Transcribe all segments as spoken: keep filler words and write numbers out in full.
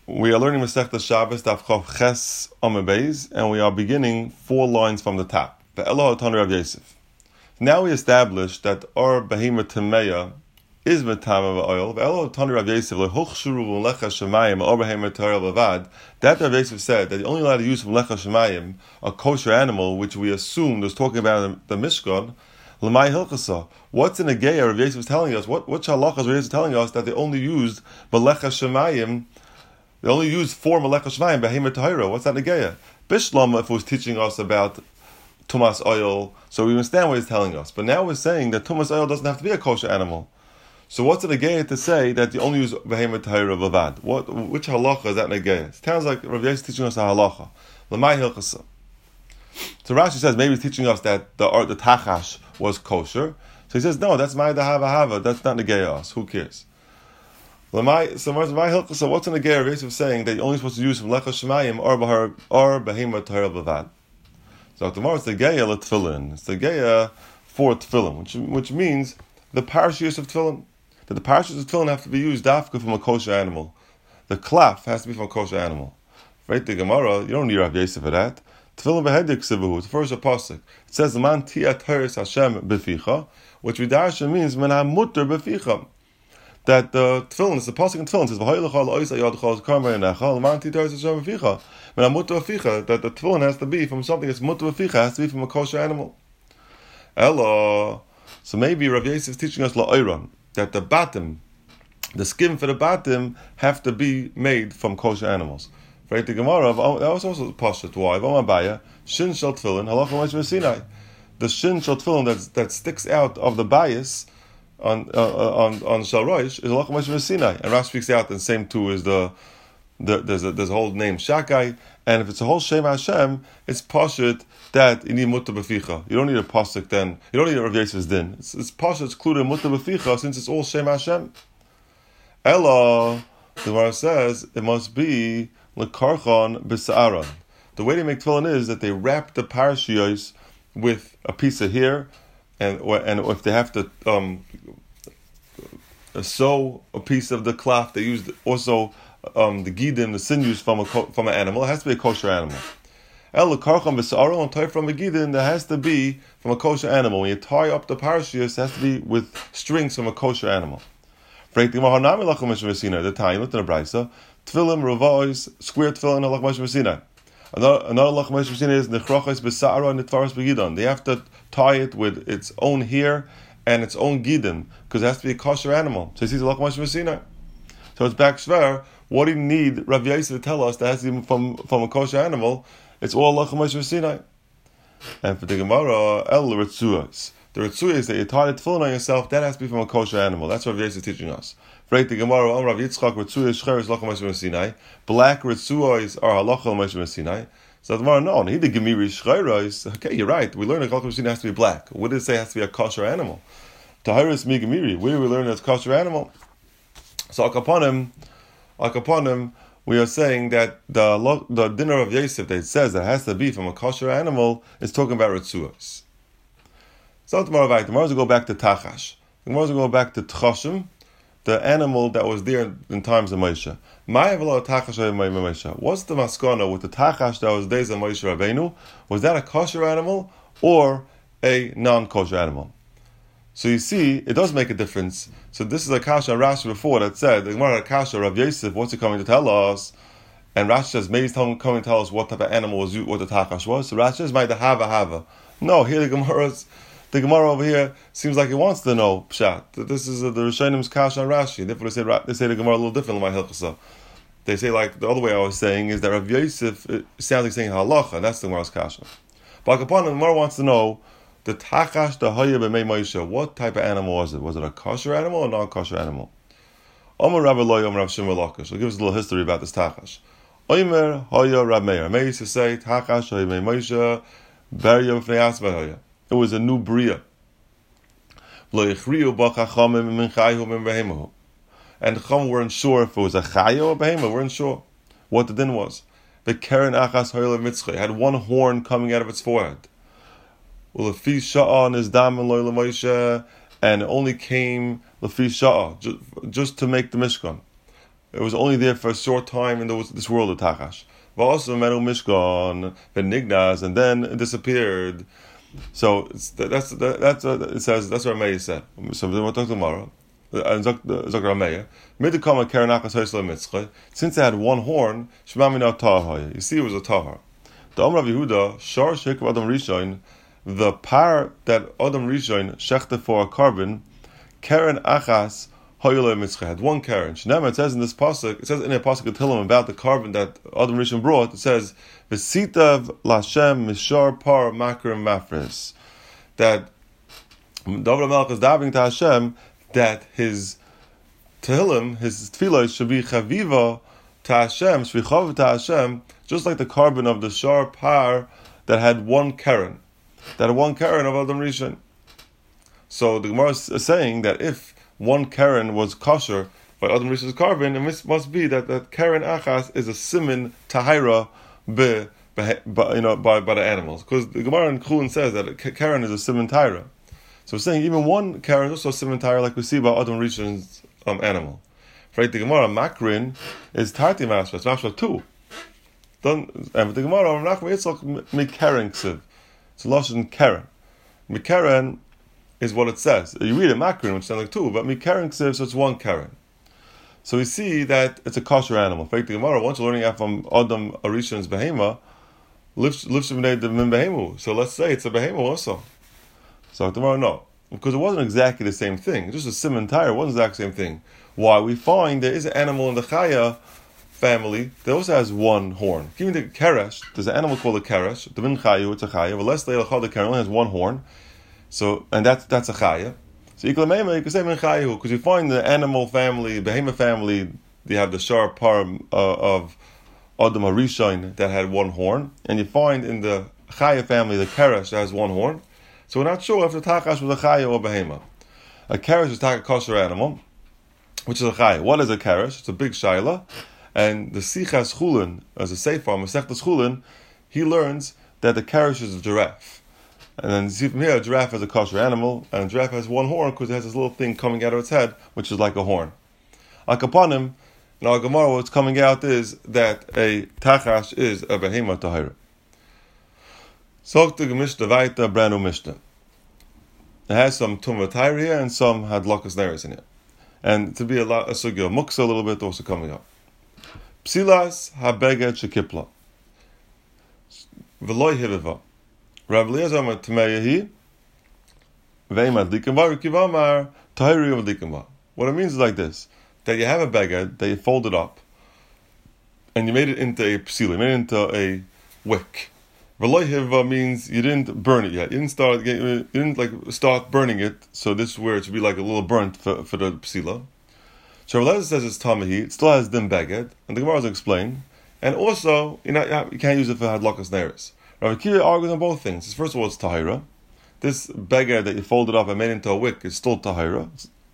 We are learning Masechta Shabbos, Daf Chav Ches Amud Beis, and we are beginning four lines from the top. Ve'elo Tanu Rav Yosef. Now we established that our Behema Tameya is Metama V'oil. Ve'elo Tanu Rav Yosef leHuchshuru V'lecha Shemayim or Behema Torah Levad. That Rav Yosef said that the only allowed to use from Lecha Shemayim a kosher animal, which we assumed was talking about the, the Mishkan. L'may Hilchasa. What's in the Geya? Rav Yosef is telling us. What what halachas Rav Yosef is telling us that they only used B'lecha Shemayim. They only used four Melecha Shvayim, Behema Tahira. What's that Negeya? Bishlam, if it was teaching us about Tumas oil, so we understand what he's telling us. But now we're saying that Tumas oil doesn't have to be a kosher animal. So what's the Negeya to say that you only use Behema Tahira Bavad? What, which halacha is that Negeya? It sounds like Rav Yosef is teaching us a halacha. L'may Hilchasa. So Rashi says maybe he's teaching us that the the Tachash was kosher. So he says, no, that's my Dahava Hava. That's not Negeya us. Who cares? So, so what's in the Geir of saying that you're only supposed to use from Lecha Shemayim or Bahar or Behema Tahira Bavad? So tomorrow it's the Geir L'Tfilin. It's the Geir for Tfilin, which which means the parashiyos of Tfilin. That the parashiyos of Tfilin have to be used dafka from a kosher animal. The klaf has to be from a kosher animal. Right? The Gemara, you don't need Rav Yosef for that. Tfilin behedik sivahu. It's the first pasuk. It says man tiat haris Hashem beficha, which Vidarsha means men mutter beficha. That the tefillin, it's the pasuk in tefillin, says v'hoylechal oisa yadchal karmei nechal man titaris Hashem beficha. Men mutter beficha, that the tefillin has to be from something that's mutter beficha, has to be from a kosher animal. Ella, so maybe Rav Yosef is teaching us la'oiron that the batim, the skin for the batim, have to be made from kosher animals. Right? The Gemara, that was also pasuk. Why? V'amabaya shin shel tefillin halacha Moshe Sinai. The shin shel tefillin that that sticks out of the bias on uh, on on Shal Rosh is halacha Moshe Sinai, and Rashi speaks out. And same too is the, the there's a there's a whole name Shakai, and if it's a whole Shem Hashem, it's pashut that you need mutter beficha. You don't need a pasuk then. You don't need a Rav Yosef's din. It's, it's pashut it's included mutter beficha since it's all Shem Hashem. Ella, the Gemara says it must be lekarchan b'sa'aron. The way they make tefillin is that they wrap the parashiyos with a piece of hair. And and if they have to um, sew a piece of the cloth, they use also um, the gidim, the sinews from a from an animal. It has to be a kosher animal. El karcham v'sa'aron and tie from a gidim. That has to be from a kosher animal. When you tie up the parashiyos, it has to be with strings from a kosher animal. The time looked in the brayso. Tefillin ravos square tefillin halach Moshe Sinai. Another halach Moshe Sinai is nechrachos b'sa'aron nitvaros b'gidon. They have to tie it with its own hair and its own gidim, because it has to be a kosher animal. So he sees a halach Moshe Sinai. So it's back shver. What do you need Rav Yosef to tell us that has to be from, from a kosher animal? It's all halach Moshe Sinai. And for the Gemara, el ritzuos. The ritzuos is that you tie the tefillin on yourself. That has to be from a kosher animal. That's what Rav Yosef is teaching us. Right, the Gemara, Om Rav Yitzchak ritzuos shcheres halach Moshe Sinai. Black ritzuos are halach Moshe Sinai. So the Gemara, no, he did Gemiri shcheres. Okay, you're right. We learned that halach Moshe Sinai has to be black. What did it say it has to be a kosher animal? Tahiris mi Gemiri. Where do we learn that it's kosher animal? So akaponim, akaponim, we are saying that the the dinner of Yosef that it says that it has to be from a kosher animal is talking about ritzuos. So tomorrow, right, tomorrow we go back to Tachash. Tomorrow we go back to Tchashim, the animal that was there in times of Moshe. What's the maskana with the tachash that was days of Moshe Rabbeinu? Was that a kosher animal or a non-kosher animal? So you see, it does make a difference. So this is a kasha Rashi before that said, the Gemara kasha Rav Yosef, what's he coming to tell us? And Rashi says, maybe he's coming to tell us what type of animal was what the tachash was. So Rashi says, might the hava hava. No, here the Gemara's The Gemara over here seems like it wants to know pshat. This is uh, the Rishonim's kasha on Rashi. Therefore, they say they say the Gemara a little different than my hilchasa. They say like the other way I was saying is that Rav Yosef it sounds like saying halacha, and that's the Gemara's kasha. But upon the Gemara wants to know the tachash the haya b'mei Moshe. What type of animal was it? Was it a kosher animal or non-kosher animal? Omer Rabbi Loy, Omer Rav Shimon Lakish. I'll give us a little history about this tachash. Omer haya Rab Meir. Meir used to say tachash haya b'mei Moshe beria b'fnei asma haya. It was a new bria. And the Chum weren't sure if it was a chaya or behema. Weren't sure what the din was. The Keren Achas Hoyle Mitzchay had one horn coming out of its forehead. Well, the Fi Sha'ah and his dam and Loyla Moshe, and it only came the Fi Sha'ah just to make the Mishkan. it was only there for a short time in this world of Tachash. Also, Menu Mishkan, Benignaz, and then it disappeared. So it's, that's that's, that's uh, it says that's what Rameya said. So we'll talk tomorrow. Since they had one horn, you see it was a tahar. The Amr of Yehuda, Shar Shek Adam Rishon, the par that Adam Rishon shechted for a carbon, Karen Achas Hoyle Mitzcha had one Karen. Shnema, it says in this pasuk, it says in a pasuk of Tehillim about the carbon that Adam Rishon brought. It says V'sitav Lashem Mishar Par Makrim Mafris, that David HaMelech is davening to Hashem that his Tehillim, his tefillah should be chaviva to Hashem, should be chaviv to Hashem, just like the carbon of the Shar Par that had one Karen, that had one Karen of Adam Rishon. So the Gemara is saying that if one Karen was kosher by Adam Rishon's carbon, it must be that that Karen Achas is a simin tahira be, be, be, you know, by, by the animals. Because the Gemara in Chulin says that Karen is a simin tahira. So we're saying even one Karen is also a simin tahira, like we see by Adam Rishon's um, animal. Right? The Gemara Makrin is Tarti Mashra, it's Mashra two. And the Gemara Nachman Yitzchak Mikaren Ksiv. It's a Lashon Karen. Mikaren is what it says. You read a Makrin, which sounds like two, but Mikaren Ksiv, so it's one Karen. So we see that it's a kosher animal. In fact, the Gemara, once you're learning out from Adam Arishon's Behema, so let's say it's a Behema also. So tomorrow, no. Because it wasn't exactly the same thing. Just a siman tire wasn't the exact same thing. Why? We find there is an animal in the Chaya family that also has one horn. Even the Keresh, there's an animal called a Keresh, the Min Chayu, it's a Chaya, but less Leilachal, the Keresh only has one horn. So, and that's that's a Chaya. So you can say Min Chayu, because you find the animal family, Behemoth family, they have the sharp par uh, of Adam HaRishon that had one horn, and you find in the Chaya family the Keresh that has one horn. So we're not sure if the Tachash was a Chaya or a Behema. A Keresh is a kosher animal, which is a Chaya. What is a Keresh? It's a big Shaila. And the Sichas Chulin, as a Sefer, Masechtas Chulin, he learns that the Keresh is a giraffe. And then you see from here, a giraffe has a kosher animal, and a giraffe has one horn because it has this little thing coming out of its head, which is like a horn. Like upon him, in our Gemara, what's coming out is that a Tachash is a Behema Tahira. Sog the Mishnah Vaita, brand new Mishnah. It has some Tumah Tahir here, and some had Lakas Neres in it. And to be a, lot, a Sugya Muksa a little bit also coming up. Psilas habeged shekipla. V'loy hiviva. Rav Eliezer amar Tameyahi. Ve'imad likamba rikivamar tahiri of likamba. What it means is like this: that you have a beged that you folded up, and you made it into a psila, you made it into a wick. V'loy hiviva means you didn't burn it yet. You didn't start. You didn't like start burning it. So this is where it should be like a little burnt for, for the psila. So Rav Eliezer says it's tamahi, it still has dim beged, and the Gemara will explain. And also, you know, you can't use it for hadlakas neris. Rav Akiva argues on both things. First of all, it's tahira. This beged that you folded up and made into a wick is still tahira,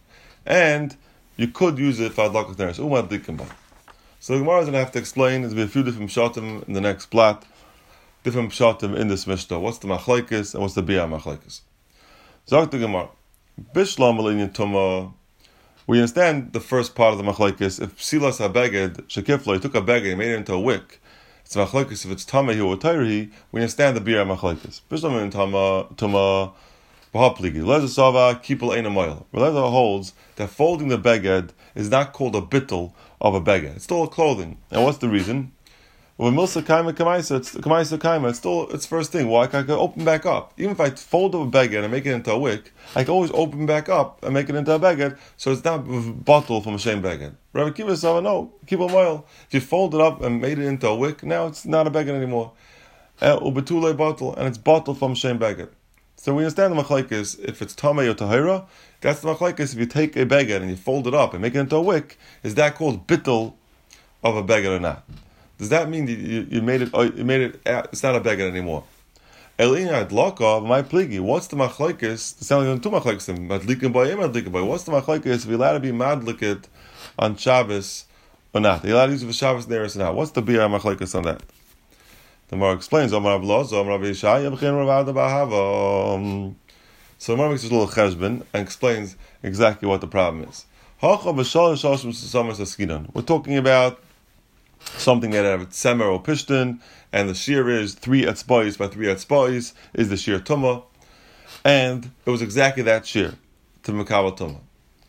and you could use it for hadlakas neris. Umad dikamba. So the Gemara is going to have to explain. There's going to be a few different pshatim in the next plat, different pshatim in this mishnah. What's the machlekes and what's the biyah machlekes? Zok the Gemara. Bishlam alinyan tuma. We understand the first part of the machlekes. If psilas habeged shekifla, he took a beged, he made it into a wick. It's machlekes. If it's tamahi or tayrihi, we understand the biyah machlekes. Bishlam in tama tuma b'hapligi. Lezer sava kipul ein amayil. Lezer holds that folding the beged is not called a bittul of a beged. It's still a clothing. And what's the reason? When milsa kaima kamaisa, it's kamaisa kaima. It's still it's first thing. Why? I can open back up. Even if I fold up a beged and make it into a wick, I can always open back up and make it into a beged, so it's not bottle from a shame beged. Rabbi Kiva said, no, keep a mile. If you fold it up and made it into a wick, now it's not a beged anymore. Ubetule bottle, and it's bottle from shame beged. So we understand the machlekes. If it's tamei or tahira, that's the machlekes. If you take a beged and you fold it up and make it into a wick, is that called bittul of a beged or not? Does that mean that you, you made it? You made it. It's not a beged anymore. Elina adlaka my pligi. What's the machlekes? It sounds like two machlekes. Madlikin by madlikin by. What's the machlekes? If you're allowed to be madliket on Shabbos or not? You're allowed to use it for Shabbos neris or not? What's the biyah machlekes on that? The Gemara explains. Omar Avlos, Omar Avishai, Yabchin Ravada Bahava. So the Gemara makes a little cheshbon and explains exactly what the problem is. We're talking about something that have semer or pishtin, and the shear is three etzbais by three etzbais is the shear tumah, and it was exactly that shear to mekabel tumah.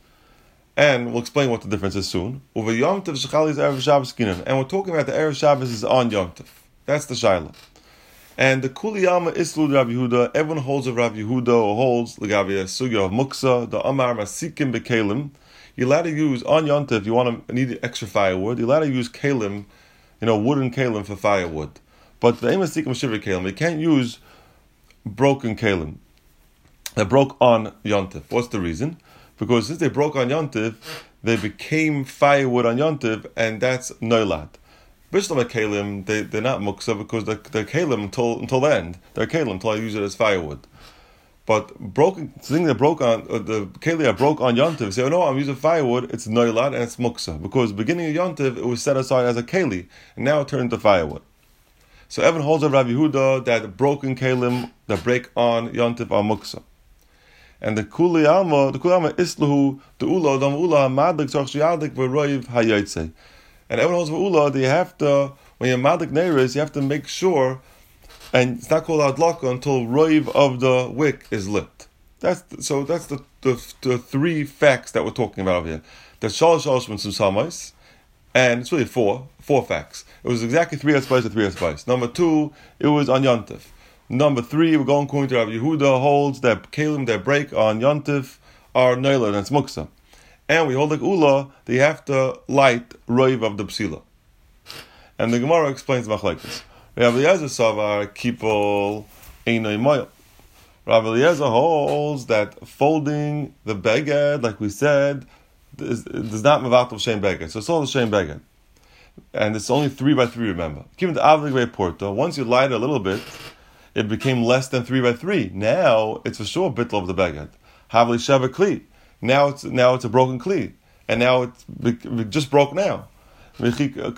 And we'll explain what the difference is soon. And we're talking about the Erev Shabbos is on Yom Tov. That's the Shaila. And the Kuli Alma Islu Rabbi Yehuda, everyone holds of Rabbi Yehuda or holds L'Gavi Sugya of Muksa, the Amar Masikim Bekalim. You're allowed to use on Yom Tov, if you want to need extra firewood, you're allowed to use kalim, you know, wooden kalim for firewood. But the Masikim Shiva kalim, you can't use broken kalim that broke on Yom Tov. What's the reason? Because since they broke on Yom Tov, they became firewood on Yom Tov, and that's noilad. Bishlam kalim, they they're not muksa because they're, they're kalim until until the end. They're kalim until I use it as firewood. But broken thing that broke on uh, the kalim that broke on Yom Tov, say, oh no, I'm using firewood. It's noilad and it's muksa because beginning of Yom Tov it was set aside as a keli, and now it turned into firewood. So Evan holds of Rabbi Yehuda that broken kalim that break on Yom Tov are muksa. And the Kuli Alma, the Kuli Alma Islahu, the Ula, Dam Ula, Madlik, Tzarch Shiadik, V'roiv Hayotze. And everyone holds for Ula, they have to, when you're Madlik Neiris, you have to make sure, and it's not called Adlaka until Roiv of the wick is lit. That's the, so that's the, the the three facts that we're talking about over here. There's Shalosh Shalosh Mitzvah Samais, and it's really four, four facts. It was exactly three Etzbais to three Etzbais. Number two, it was on Yom Tov. Number three, we're going according to Rabbi Yehuda, holds that kalim that break on Yom Tov are noilad, and it's muksa. And we hold like Ula, they have to light roiv of the psila. And the Gemara explains machlekes. Rabbi Eliezer savar kipol einay moil. Rabbi Eliezer holds that folding the beged, like we said, is, does not mevatel shem beged. So it's all the shem beged. And it's only three by three, remember. Given the avlik porta, once you light it a little bit, it became less than three by three. Now it's for sure bitl of the beged. Havli sheva kli. Now it's now it's a broken kli, and now it's it just broke now. Now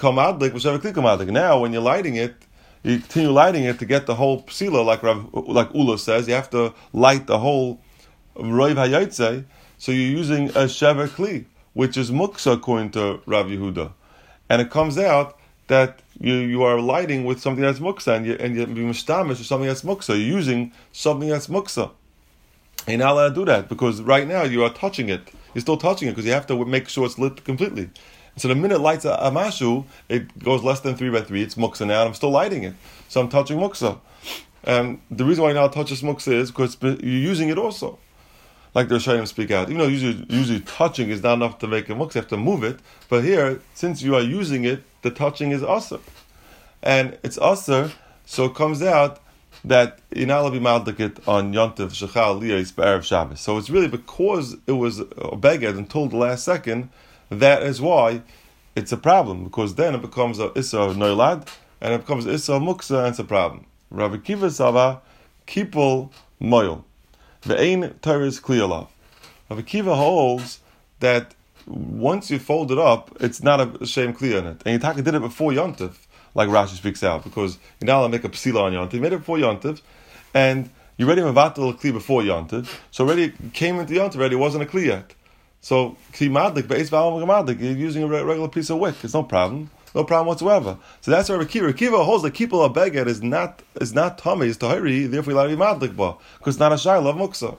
when you're lighting it, you continue lighting it to get the whole psila, like like Ula says, you have to light the whole roiv hayotze. So you're using a sheva kli, which is muksa according to Rav Yehuda, and it comes out that you you are lighting with something that's muksa, and you and you're being mishtamish with something that's muksa. You're using something that's muksa. You're not allowed to do that because right now you are touching it. You're still touching it because you have to make sure it's lit completely. So the minute it lights a, a mashu, it goes less than three by three. It's muksa now, and I'm still lighting it. So I'm touching muksa. And the reason why you're not touching muksa is because you're using it also. Like the Rishayim speak out. Even though usually, usually touching is not enough to make a muksa, you have to move it. But here, since you are using it, the touching is asr. And it's asr, so it comes out that you're not allowed to be maldikit on Yom Tov Shechal Liyos B'Erev Shabbos. So it's really because it was a beged until the last second, that is why it's a problem. Because then it becomes a Issa of Noilad, and it becomes Issa of Muksa, and it's a problem. Rabbi Kiva Sava, Kipul Moil. Ve'ein Teres Kliyalav. Rabbi Kiva holds that once you fold it up, it's not a shame clear in it. And Yitaka did it before Yom Tov, like Rashi speaks out, because you're not allowed to make a psila on Yom Tov. You made it before Yom Tov, and you already mevatel a kli before Yom Tov, so already it came into Yom Tov, already wasn't a kli yet. So kli madlik, be'ez v'alam madlik, you're using a regular piece of wick. It's no problem, no problem whatsoever. So that's why Rekiva. Rekiva holds that kipul of beged is not is not tummy, it's tahiri, therefore you're allowed to be madlik ba, because it's not a shayla of muksa.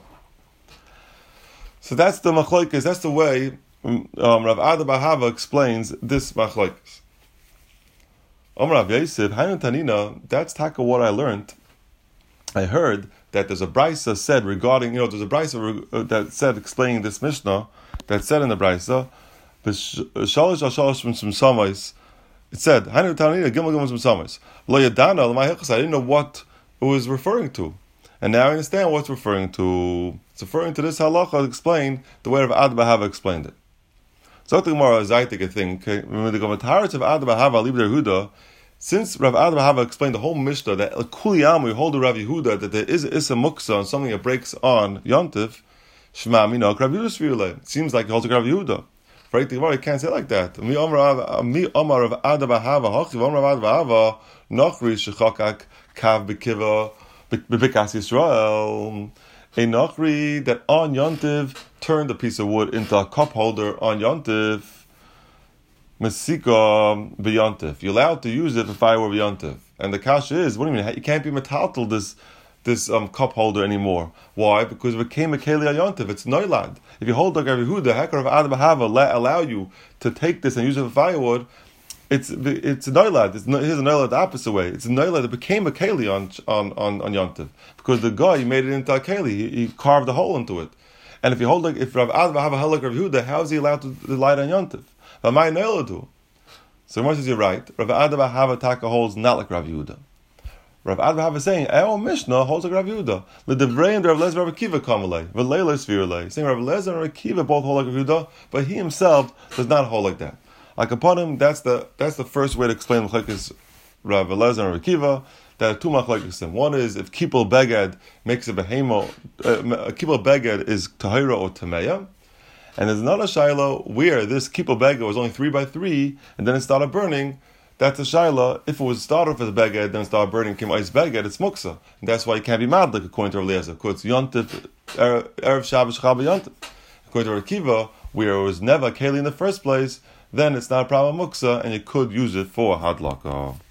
So that's the machlokes. That's the way um, Rav Ada bar Hava explains this machlokes. Omar Rav Yosef, Hainu Tanina, that's taka what I learned. I heard that there's a brisa said regarding, you know, there's a brisa that said, explaining this Mishnah, that said in the brisa, Shalosh Shalosh from some Samais, it said, Hainu Tanina, Gimel Gimel from Samais. Lo Yadana, L'may Hechas, I didn't know what it was referring to. And now I understand what it's referring to. It's referring to this halacha explained the way Rav Ada bar Hava explained it. So the Gemara is I think a thing. Remember the commentaries of Ada bar Hava Libder Yehuda. Since Rav Ada bar Hava explained the whole Mishnah that Kuliyam we hold the Rav Yehuda that there is Issa Muksa on something that breaks on Yom Tov, Shema Mina Rav Yehuda. It seems like he holds a Rav Yehuda. Right? The Gemara can't say it like that. Mi Omar Rav Ada bar Hava Hachiv Omar Rav Ada bar Hava Nochri Shechakak Kav Bekiva Bebikas Yisrael. a nachri that on Yontiv turned a piece of wood into a cup holder on Yontiv, Mesika b'Yontiv. You're allowed to use it if I were b'Yontiv. And the kasha is, what do you mean? You can't be metaltal this this um, cup holder anymore. Why? Because it became a keli ayontiv. It's noilad. If you hold like Rav Yehuda, Hekar of Adam Hava allow you to take this and use it for firewood, it's it's noilad. It's here's a noilad the opposite way. It's a noilad that became a keli on on on, on yontiv because the guy made it into a keli. He, he carved a hole into it. And if you hold like if Rav Adam Hava held like Rav Yehuda, how is he allowed to, to light on yontiv? But my noiladu. So Gemara says you're right. Rav Adam Hava taka holds not like Rav Yehuda. Rav Adva is saying, our Mishnah holds like Rav Yehuda. The Devrei and Rav Lezer and Rav Akiva kamalei, v'leila svirlei. Saying Rav Lezer and Rav Akiva both hold like Rav Yehuda, but he himself does not hold like that. Like upon him, that's the that's the first way to explain Machlekes Rav Lezer and Rav Akiva. There are two Machlekes. One is if Kipul Beged makes a behemo, uh, Kipul Beged is Tahira or Tameya. And there's another Shiloh where this Kipul Beged was only three by three, and then it started burning. That's a shaila. If it was started off as a beged, then started burning, came ice beged, it's muksa. And that's why you can't be madlik according to Rav Eliezer. Because it's yontif, erev Shabbos chaba yontif. According to Rav Akiva, where it was never keli in the first place, then it's not a problem muksa, and you could use it for hadlaka.